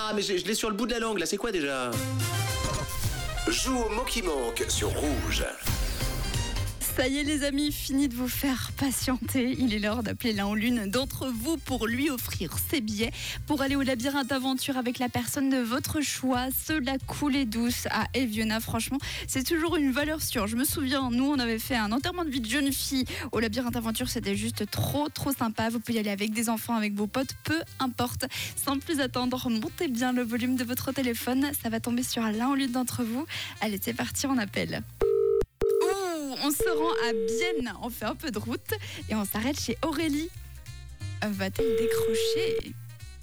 Ah, mais je l'ai sur le bout de la langue, là, c'est quoi déjà? Joue au mot qui manque sur Rouge. Ça y est les amis, fini de vous faire patienter. Il est l'heure d'appeler l'un ou l'une d'entre vous pour lui offrir ses billets pour aller au labyrinthe aventure avec la personne de votre choix. La coulée douce à Eviona, franchement, c'est toujours une valeur sûre. Je me souviens, nous on avait fait un enterrement de vie de jeune fille au labyrinthe aventure, c'était juste trop sympa. Vous pouvez y aller avec des enfants, avec vos potes, peu importe. Sans plus attendre, montez bien le volume de votre téléphone, ça va tomber sur l'un ou l'une d'entre vous. Allez, c'est parti, on appelle. On se rend à Bienne, on fait un peu de route et on s'arrête chez Aurélie. Va-t-elle décrocher?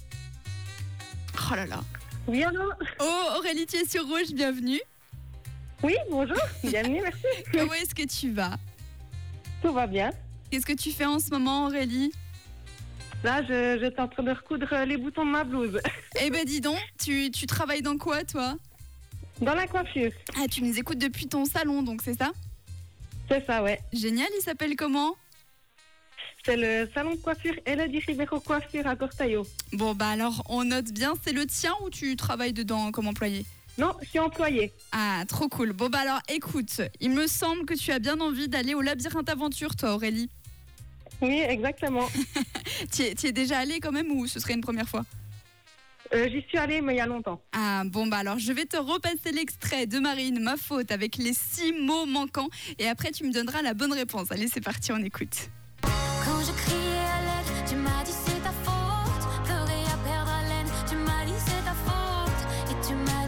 Oh là là. Oui, allô? Oh Aurélie, tu es sur Rouge, bienvenue. Oui, bonjour, bienvenue, merci. Comment est-ce que tu vas? Tout va bien. Qu'est-ce que tu fais en ce moment Aurélie? Là, j'étais en train de recoudre les boutons de ma blouse. Eh ben dis donc, tu travailles dans quoi toi? Dans la coiffure. Ah, tu nous écoutes depuis ton salon donc c'est ça? C'est ça, ouais. Génial, il s'appelle comment? C'est le salon de coiffure Elodie Ribeiro Coiffure à Cortaillot. Bon bah alors on note bien, c'est le tien ou tu travailles dedans comme employé? Non, je suis employée. Ah, trop cool. Bon bah alors écoute, il me semble que tu as bien envie d'aller au labyrinthe aventure toi Aurélie. Oui, exactement. Tu es déjà allée quand même ou ce serait une première fois? J'y suis allée, mais il y a longtemps. Ah bon bah alors je vais te repasser l'extrait de Marine, ma faute, avec les 6 mots manquants et après tu me donneras la bonne réponse. Allez c'est parti, on écoute. Quand je criais à l'aide, tu m'as dit c'est ta faute. Pleurer à perdre haleine, tu m'as dit c'est ta faute. Et tu m'as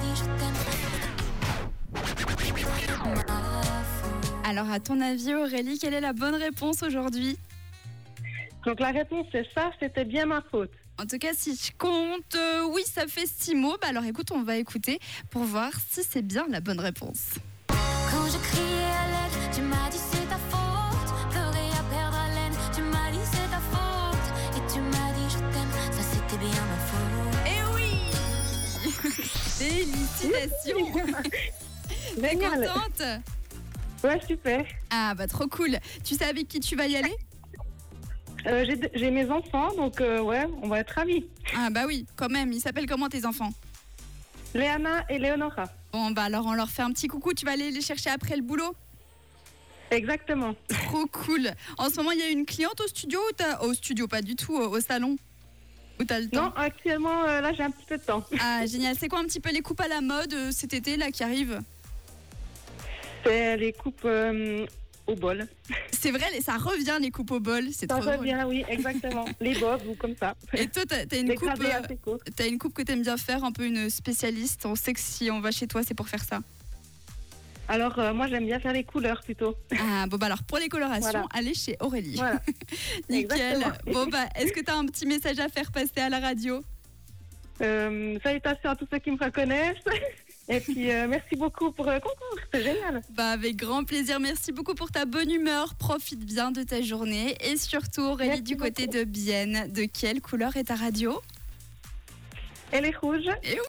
dit je t'aime. Ma faute. Alors à ton avis Aurélie, quelle est la bonne réponse aujourd'hui? Donc la réponse c'est ça, c'était bien ma faute. En tout cas, si je compte, oui, ça fait 6 mots. Bah alors écoute, on va écouter pour voir si c'est bien la bonne réponse. Quand je criais à l'aide, tu m'as dit c'est ta faute. Pleurer à perdre haleine, tu m'as dit c'est ta faute. Et tu m'as dit je t'aime, ça c'était bien ma faute. Eh oui. Félicitations. T'es Génial. contente? Ouais, super. Ah bah trop cool. Tu sais avec qui tu vas y aller? J'ai mes enfants, donc ouais, on va être ravis. Ah bah oui, quand même. Ils s'appellent comment tes enfants? Léana et Léonora. Bon bah alors on leur fait un petit coucou. Tu vas aller les chercher après le boulot? Exactement. Trop cool. En ce moment, il y a une cliente au studio ou au studio, pas du tout, au salon? Où t'as le temps? Non, actuellement, là, j'ai un petit peu de temps. Ah génial. C'est quoi un petit peu les coupes à la mode cet été là qui arrivent? C'est les coupes au bol. C'est vrai, ça revient les coupes au bol. C'est Ça trop drôle. revient, oui, exactement. Les bobs ou comme ça. Et toi, t'as une Les coupe, gradés assez courts. t'as une coupe que t'aimes bien faire, un peu une spécialiste. On sait que si on va chez toi, c'est pour faire ça. Alors, moi, j'aime bien faire les couleurs plutôt. Ah bon bah alors pour les colorations, Voilà. allez chez Aurélie. Voilà. Nickel. Exactement. Bon bah est-ce que t'as un petit message à faire passer à la radio? Salutations à tous ceux qui me reconnaissent. Et puis, merci beaucoup pour le concours. C'est génial. Bah avec grand plaisir. Merci beaucoup pour ta bonne humeur. Profite bien de ta journée et surtout Aurélie Merci du côté beaucoup. de Bienne. De quelle couleur est ta radio? Et les rouges. Et